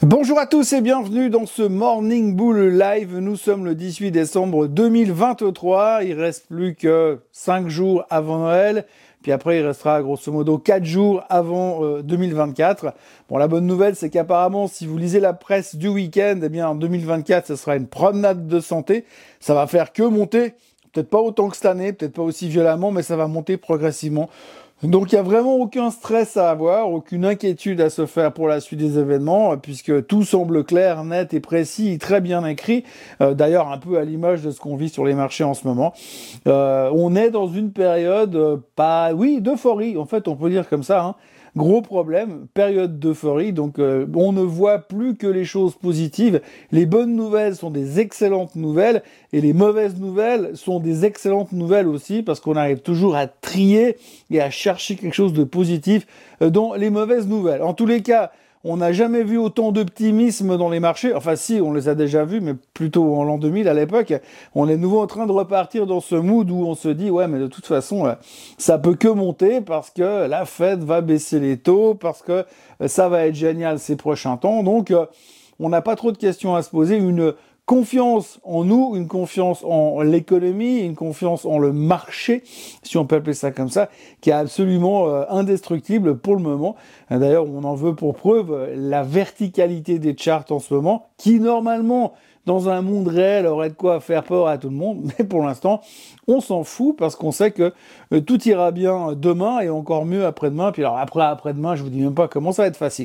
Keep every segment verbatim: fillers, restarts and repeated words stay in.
Bonjour à tous et bienvenue dans ce Morning Bull Live. Nous sommes le dix-huit décembre deux mille vingt-trois. Il reste plus que cinq jours avant Noël. Puis après, il restera grosso modo quatre jours avant euh, deux mille vingt-quatre. Bon, la bonne nouvelle, c'est qu'apparemment, si vous lisez la presse du week-end, eh bien, en deux mille vingt-quatre, ce sera une promenade de santé. Ça va faire que monter. Peut-être pas autant que cette année, peut-être pas aussi violemment, mais ça va monter progressivement. Donc il n'y a vraiment aucun stress à avoir, aucune inquiétude à se faire pour la suite des événements, puisque tout semble clair, net et précis, très bien écrit. Euh, d'ailleurs, un peu à l'image de ce qu'on vit sur les marchés en ce moment. Euh, on est dans une période, euh, pas, oui, d'euphorie, en fait, on peut dire comme ça, hein. Gros problème, période d'euphorie, donc euh, on ne voit plus que les choses positives. Les bonnes nouvelles sont des excellentes nouvelles et les mauvaises nouvelles sont des excellentes nouvelles aussi parce qu'on arrive toujours à trier et à chercher quelque chose de positif dans les mauvaises nouvelles. En tous les cas, on n'a jamais vu autant d'optimisme dans les marchés. Enfin si, on les a déjà vus, mais plutôt en l'an deux mille à l'époque. On est de nouveau en train de repartir dans ce mood où on se dit, ouais, mais de toute façon, ça peut que monter parce que la Fed va baisser les taux, parce que ça va être génial ces prochains temps. Donc, on n'a pas trop de questions à se poser. Une confiance en nous, une confiance en l'économie, une confiance en le marché, si on peut appeler ça comme ça, qui est absolument euh, indestructible pour le moment. D'ailleurs, on en veut pour preuve la verticalité des charts en ce moment, qui normalement, dans un monde réel, aurait de quoi faire peur à tout le monde. Mais pour l'instant, on s'en fout parce qu'on sait que euh, tout ira bien demain et encore mieux après-demain. Puis alors après, après-demain, je vous dis même pas comment ça va être facile.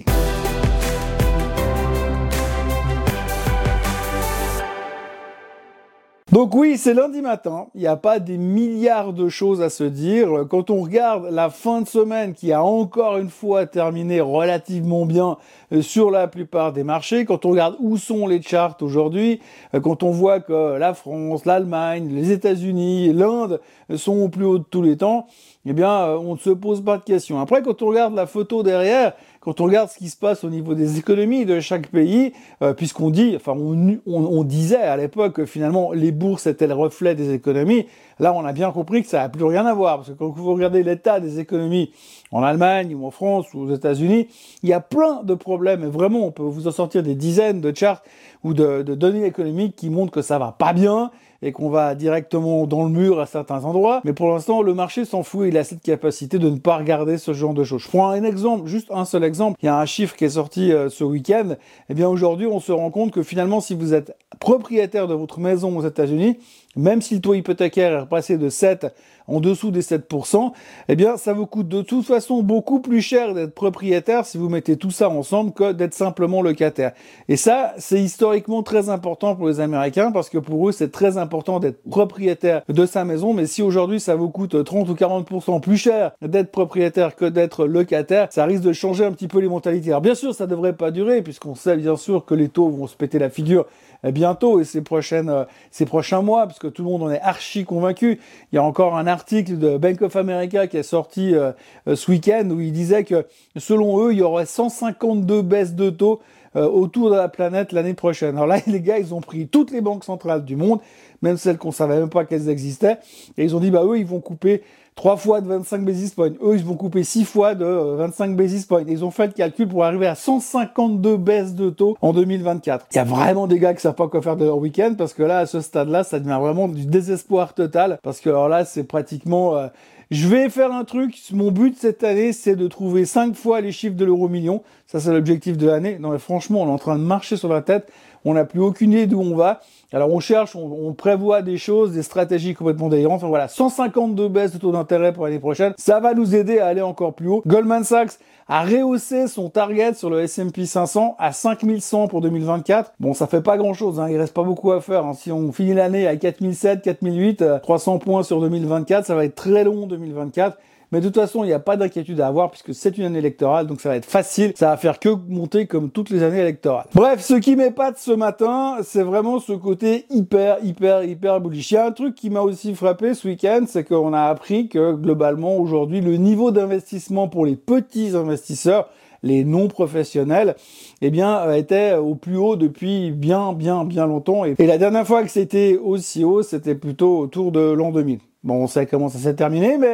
Donc oui, c'est lundi matin, il n'y a pas des milliards de choses à se dire. Quand on regarde la fin de semaine qui a encore une fois terminé relativement bien sur la plupart des marchés, quand on regarde où sont les charts aujourd'hui, quand on voit que la France, l'Allemagne, les États-Unis, l'Inde sont au plus haut de tous les temps, eh bien, on ne se pose pas de questions. Après, quand on regarde la photo derrière, quand on regarde ce qui se passe au niveau des économies de chaque pays, euh, puisqu'on dit, enfin, on, on, on disait à l'époque que finalement les bourses étaient le reflet des économies, là, on a bien compris que ça n'a plus rien à voir, parce que quand vous regardez l'état des économies en Allemagne ou en France ou aux États-Unis, il y a plein de problèmes, et vraiment, on peut vous en sortir des dizaines de charts ou de, de données économiques qui montrent que ça va pas bien, et qu'on va directement dans le mur à certains endroits. Mais pour l'instant, le marché s'en fout. Il a cette capacité de ne pas regarder ce genre de choses. Je prends un exemple, juste un seul exemple. Il y a un chiffre qui est sorti euh, ce week-end. Eh bien, aujourd'hui, on se rend compte que finalement, si vous êtes propriétaire de votre maison aux États-Unis, même si le taux hypothécaire est repassé de sept en dessous des sept pour cent, eh bien, ça vous coûte de toute façon beaucoup plus cher d'être propriétaire si vous mettez tout ça ensemble que d'être simplement locataire. Et ça, c'est historiquement très important pour les Américains parce que pour eux, c'est très important d'être propriétaire de sa maison. Mais si aujourd'hui, ça vous coûte trente ou quarante pour cent plus cher d'être propriétaire que d'être locataire, ça risque de changer un petit peu les mentalités. Alors bien sûr, ça devrait pas durer puisqu'on sait bien sûr que les taux vont se péter la figure bientôt et ces prochaines, euh, ces prochains mois, parce que tout le monde en est archi convaincu. Il y a encore un article de Bank of America qui est sorti euh, euh, ce week-end où il disait que selon eux, il y aurait cent cinquante-deux baisses de taux euh, autour de la planète l'année prochaine. Alors là, les gars, ils ont pris toutes les banques centrales du monde, même celles qu'on savait même pas qu'elles existaient, et ils ont dit, bah eux, ils vont couper trois fois de vingt-cinq basis points. Eux, ils vont couper six fois de vingt-cinq basis points. Ils ont fait le calcul pour arriver à cent cinquante-deux baisses de taux en deux mille vingt-quatre. Il y a vraiment des gars qui savent pas quoi faire de leur week-end parce que là, à ce stade-là, ça devient vraiment du désespoir total parce que alors là, c'est pratiquement... Euh, je vais faire un truc, mon but cette année, c'est de trouver cinq fois les chiffres de l'euro million. Ça, c'est l'objectif de l'année. Non, mais franchement, on est en train de marcher sur la tête. On n'a plus aucune idée d'où on va. Alors, on cherche, on, on prévoit des choses, des stratégies complètement délirantes. Enfin, voilà, cent cinquante-deux baisses de taux d'intérêt pour l'année prochaine. Ça va nous aider à aller encore plus haut. Goldman Sachs a rehaussé son target sur le S and P cinq cents à cinq mille cent pour deux mille vingt-quatre. Bon, ça fait pas grand-chose, hein. Il reste pas beaucoup à faire, hein. Si on finit l'année à quatre mille sept, quatre mille huit, euh, trois cents points sur deux mille vingt-quatre, ça va être très long deux mille vingt-quatre. Mais de toute façon, il n'y a pas d'inquiétude à avoir puisque c'est une année électorale, donc ça va être facile. Ça va faire que monter comme toutes les années électorales. Bref, ce qui m'épate ce matin, c'est vraiment ce côté hyper, hyper, hyper bullish. Il y a un truc qui m'a aussi frappé ce week-end, c'est qu'on a appris que globalement aujourd'hui, le niveau d'investissement pour les petits investisseurs, les non professionnels, eh bien, était au plus haut depuis bien, bien, bien longtemps. Et, et la dernière fois que c'était aussi haut, c'était plutôt autour de l'an deux mille. Bon, on sait comment ça s'est terminé, mais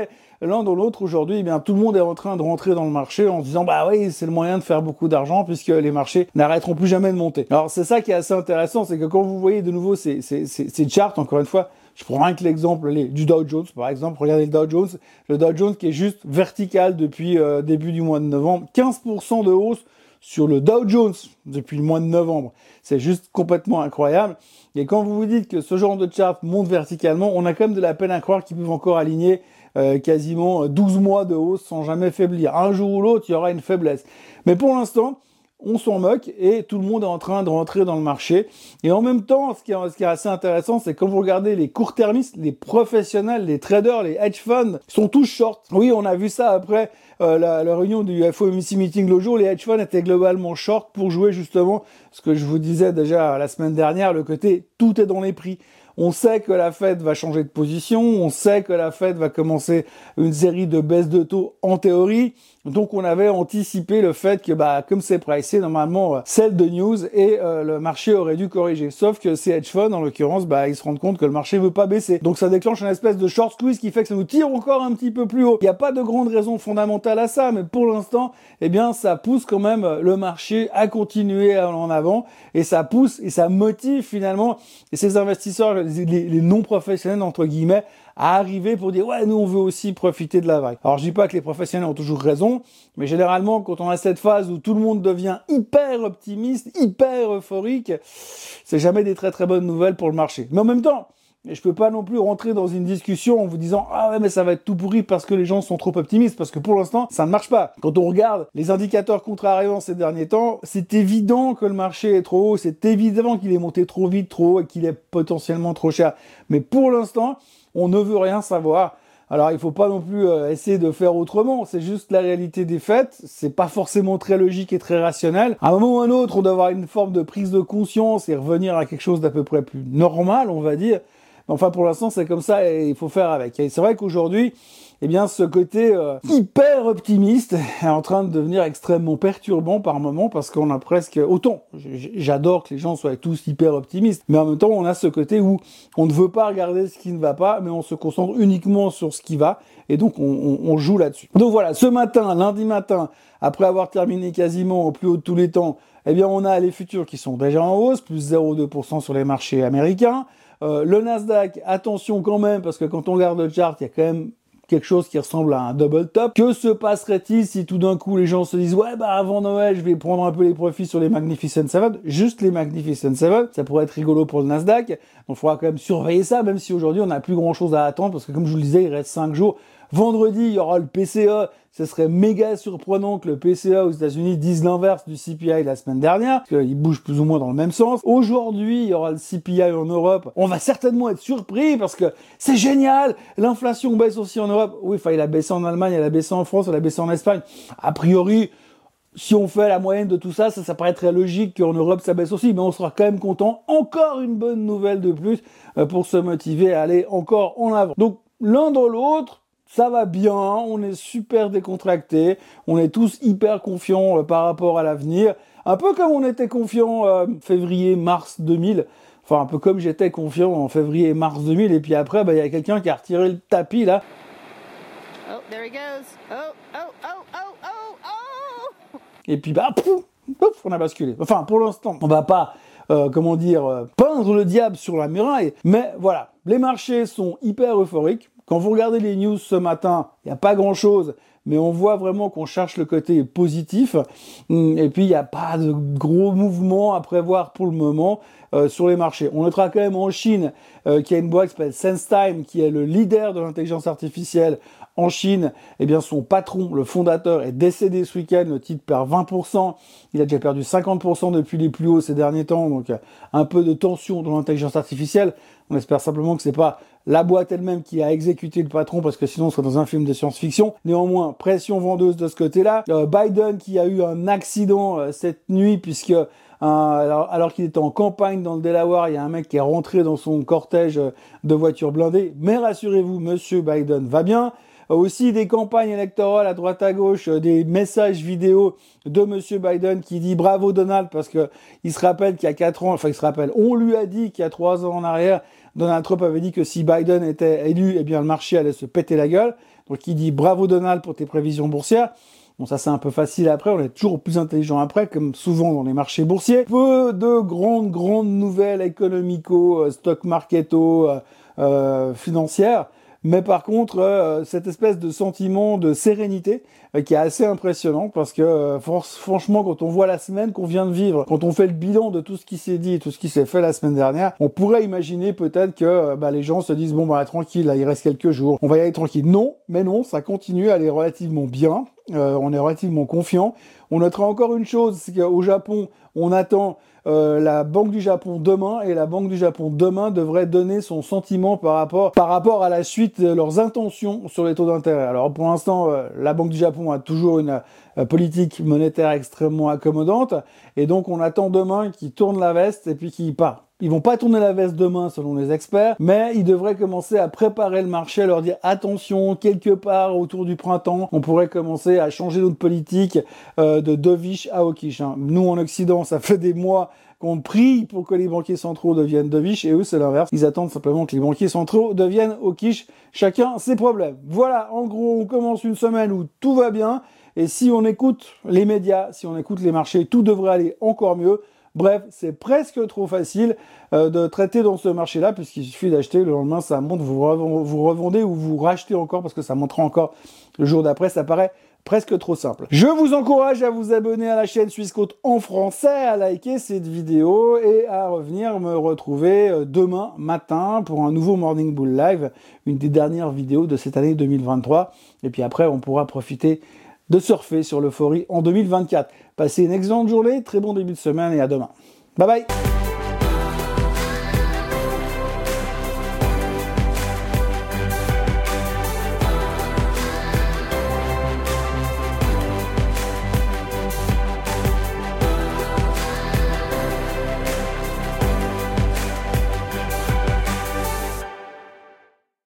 l'un dans l'autre aujourd'hui, eh bien tout le monde est en train de rentrer dans le marché en se disant bah oui, c'est le moyen de faire beaucoup d'argent puisque les marchés n'arrêteront plus jamais de monter. Alors c'est ça qui est assez intéressant, c'est que quand vous voyez de nouveau ces, ces, ces, ces charts, encore une fois, je prends rien que l'exemple les, du Dow Jones, par exemple. Regardez le Dow Jones. Le Dow Jones qui est juste vertical depuis euh, début du mois de novembre. quinze pour cent de hausse sur le Dow Jones depuis le mois de novembre. C'est juste complètement incroyable. Et quand vous vous dites que ce genre de chart monte verticalement, on a quand même de la peine à croire qu'ils peuvent encore aligner euh, quasiment douze mois de hausse sans jamais faiblir. Un jour ou l'autre, il y aura une faiblesse. Mais pour l'instant, on s'en moque et tout le monde est en train de rentrer dans le marché. Et en même temps, ce qui est, ce qui est assez intéressant, c'est quand vous regardez les court-termistes, les professionnels, les traders, les hedge funds, sont tous short. Oui, on a vu ça après euh, la, la réunion du F O M C meeting le jour. Les hedge funds étaient globalement short pour jouer justement ce que je vous disais déjà la semaine dernière, le côté tout est dans les prix. On sait que la Fed va changer de position, on sait que la Fed va commencer une série de baisses de taux en théorie. Donc on avait anticipé le fait que bah comme c'est pricé, normalement euh, sell de news et euh, le marché aurait dû corriger. Sauf que ces hedge funds, en l'occurrence, bah ils se rendent compte que le marché veut pas baisser. Donc ça déclenche une espèce de short squeeze qui fait que ça nous tire encore un petit peu plus haut. Il n'y a pas de grande raison fondamentale à ça, mais pour l'instant, eh bien ça pousse quand même le marché à continuer en avant et ça pousse et ça motive finalement ces investisseurs, les, les non professionnels entre guillemets, à arriver pour dire ouais nous on veut aussi profiter de la vague. Alors je dis pas que les professionnels ont toujours raison, mais généralement quand on a cette phase où tout le monde devient hyper optimiste, hyper euphorique, c'est jamais des très très bonnes nouvelles pour le marché. Mais en même temps, et je peux pas non plus rentrer dans une discussion en vous disant ah ouais mais ça va être tout pourri parce que les gens sont trop optimistes, parce que pour l'instant ça ne marche pas. Quand on regarde les indicateurs contrariants ces derniers temps, c'est évident que le marché est trop haut, c'est évident qu'il est monté trop vite, trop haut et qu'il est potentiellement trop cher. Mais pour l'instant, on ne veut rien savoir. Alors, il faut pas non plus euh, essayer de faire autrement. C'est juste la réalité des faits. C'est pas forcément très logique et très rationnel. À un moment ou à un autre, on doit avoir une forme de prise de conscience et revenir à quelque chose d'à peu près plus normal, on va dire. Mais enfin, pour l'instant, c'est comme ça et il faut faire avec. Et c'est vrai qu'aujourd'hui, eh bien, ce côté euh, hyper optimiste est en train de devenir extrêmement perturbant par moment parce qu'on a presque autant. J'adore que les gens soient tous hyper optimistes, mais en même temps, on a ce côté où on ne veut pas regarder ce qui ne va pas, mais on se concentre uniquement sur ce qui va, et donc on, on, on joue là-dessus. Donc voilà, ce matin, lundi matin, après avoir terminé quasiment au plus haut de tous les temps, eh bien, on a les futurs qui sont déjà en hausse, plus zéro virgule deux pour cent sur les marchés américains. Euh, le Nasdaq, attention quand même, parce que quand on regarde le chart, il y a quand même quelque chose qui ressemble à un double top. Que se passerait-il si tout d'un coup les gens se disent ouais bah avant Noël je vais prendre un peu les profits sur les Magnificent Seven, juste les Magnificent Seven, ça pourrait être rigolo pour le Nasdaq. Donc il faudra quand même surveiller ça, même si aujourd'hui on n'a plus grand chose à attendre parce que comme je vous le disais, il reste cinq jours. Vendredi, il y aura le P C E. Ce serait méga surprenant que le P C E aux États-Unis dise l'inverse du C P I la semaine dernière, parce qu'il bouge plus ou moins dans le même sens. Aujourd'hui, il y aura le C P I en Europe. On va certainement être surpris parce que c'est génial. L'inflation baisse aussi en Europe. Oui, enfin, il a baissé en Allemagne, il a baissé en France, il a baissé en Espagne. A priori, si on fait la moyenne de tout ça, ça, ça paraît très logique qu'en Europe ça baisse aussi, mais on sera quand même content. Encore une bonne nouvelle de plus pour se motiver à aller encore en avant. Donc, l'un dans l'autre, ça va bien, on est super décontracté, on est tous hyper confiants euh, par rapport à l'avenir. Un peu comme on était confiant euh, février-mars deux mille, enfin un peu comme j'étais confiant en février-mars deux mille, et puis après, bah, y a quelqu'un qui a retiré le tapis là. Oh, there he goes. Oh, oh, oh, oh, oh, oh. Et puis bah, pouf, pouf, on a basculé. Enfin, pour l'instant, on va pas, euh, comment dire, euh, peindre le diable sur la muraille, mais voilà, les marchés sont hyper euphoriques. Quand vous regardez les news ce matin, il n'y a pas grand-chose, mais on voit vraiment qu'on cherche le côté positif. Et puis, il n'y a pas de gros mouvements à prévoir pour le moment euh, sur les marchés. On notera quand même en Chine euh, qu'il y a une boîte qui s'appelle SenseTime, qui est le leader de l'intelligence artificielle en Chine. Eh bien, son patron, le fondateur, est décédé ce week-end. Le titre perd vingt pour cent. Il a déjà perdu cinquante pour cent depuis les plus hauts ces derniers temps. Donc, un peu de tension dans l'intelligence artificielle. On espère simplement que c'est pas la boîte elle-même qui a exécuté le patron, parce que sinon on serait dans un film de science-fiction. Néanmoins, pression vendeuse de ce côté-là. Euh, Biden qui a eu un accident euh, cette nuit, puisque euh, alors, alors qu'il était en campagne dans le Delaware, il y a un mec qui est rentré dans son cortège euh, de voitures blindées. Mais rassurez-vous, monsieur Biden va bien. Euh, aussi des campagnes électorales à droite à gauche, euh, des messages vidéo de monsieur Biden qui dit bravo Donald, parce que il se rappelle qu'il y a quatre ans, enfin il se rappelle, on lui a dit qu'il y a trois ans en arrière, Donald Trump avait dit que si Biden était élu, eh bien le marché allait se péter la gueule. Donc il dit bravo Donald pour tes prévisions boursières. Bon, ça c'est un peu facile après, on est toujours plus intelligent après, comme souvent dans les marchés boursiers. Peu de grandes, grandes nouvelles économico, stock marketo, euh, euh, financières. Mais par contre, euh, cette espèce de sentiment de sérénité euh, qui est assez impressionnant parce que euh, franchement, quand on voit la semaine qu'on vient de vivre, quand on fait le bilan de tout ce qui s'est dit et tout ce qui s'est fait la semaine dernière, on pourrait imaginer peut-être que euh, bah, les gens se disent bon bah tranquille, là, il reste quelques jours, on va y aller tranquille. Non, mais non, ça continue à aller relativement bien. Euh, on est relativement confiant. On notera encore une chose, c'est qu'au Japon, on attend euh, la Banque du Japon demain, et la Banque du Japon demain devrait donner son sentiment par rapport, par rapport à la suite de leurs intentions sur les taux d'intérêt. Alors pour l'instant, euh, la Banque du Japon a toujours une euh, politique monétaire extrêmement accommodante, et donc on attend demain qu'ils tournent la veste et puis qu'ils partent. Ils vont pas tourner la veste demain selon les experts, mais ils devraient commencer à préparer le marché, à leur dire attention, quelque part autour du printemps, on pourrait commencer à changer notre politique euh, de dovish à hawkish. Hein. Nous en Occident, ça fait des mois qu'on prie pour que les banquiers centraux deviennent dovish, et eux c'est l'inverse. Ils attendent simplement que les banquiers centraux deviennent hawkish. Chacun ses problèmes. Voilà, en gros, on commence une semaine où tout va bien, et si on écoute les médias, si on écoute les marchés, tout devrait aller encore mieux. Bref, c'est presque trop facile euh, de traiter dans ce marché-là, puisqu'il suffit d'acheter, le lendemain ça monte, vous, revend, vous revendez ou vous rachetez encore, parce que ça montera encore le jour d'après, ça paraît presque trop simple. Je vous encourage à vous abonner à la chaîne Swissquote en français, à liker cette vidéo et à revenir me retrouver demain matin pour un nouveau Morning Bull Live, une des dernières vidéos de cette année deux mille vingt-trois, et puis après on pourra profiter de surfer sur l'euphorie en deux mille vingt-quatre. Passez une excellente journée, très bon début de semaine et à demain. Bye bye.